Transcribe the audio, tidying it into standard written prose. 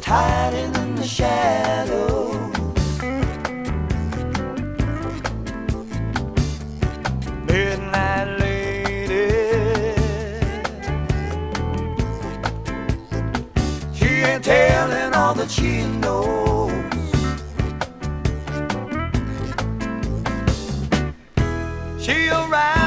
hiding in the shadows. Midnight lady, she ain't telling all that she knows. She'll ride